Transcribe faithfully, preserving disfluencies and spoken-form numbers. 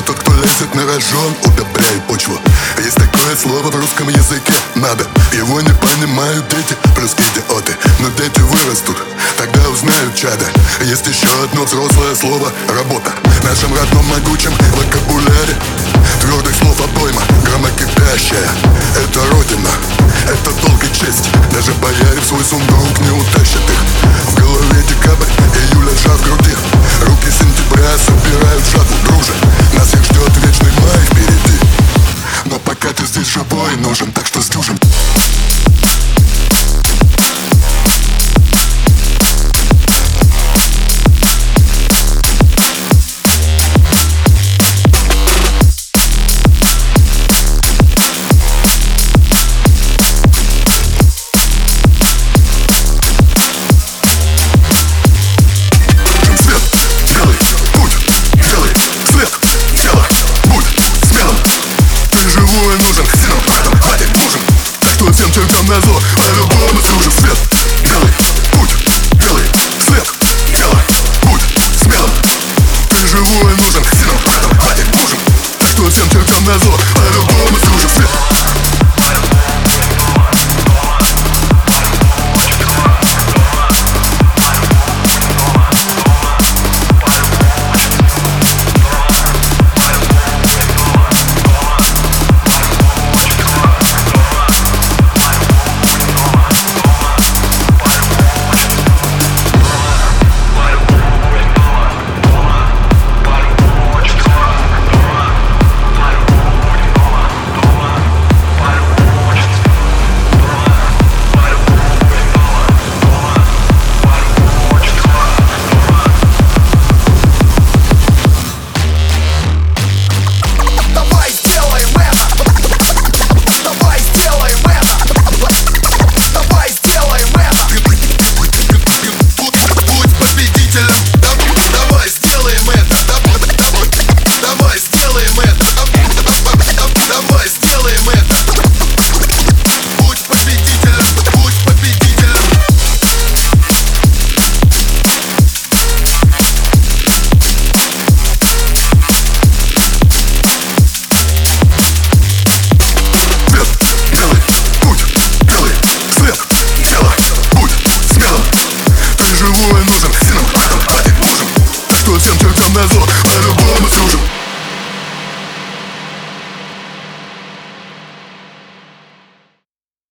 тот, кто лезет на рожон, удобряет почву. Есть такое слово в русском языке «надо». Его не понимают дети, плюс идиоты. Но дети вырастут, тогда узнают чада. Есть еще одно взрослое слово «работа». В нашем родном могучем вокабуляре твердых слов обойма, громокипящая. Это родина, это долг и честь. Даже бояре в свой сундук не утащат их. В голове декабрь, июля жар в груди. Руки сентября собирают жатву, друже. Нас всех ждет вечный май впереди. Но пока ты здесь живой нужен, так что сдюжим. Всем чертям назло, по-любому служит свет. Белый путь, белый след. Тело, будь смелым. Ты живой нужен, сильным братом, хватит мужем. Так что всем чертям назло, по-любому служит свет. Живой нужен, сильным братом, хватит мужем. Так что всем чертям назло, по-любому служим.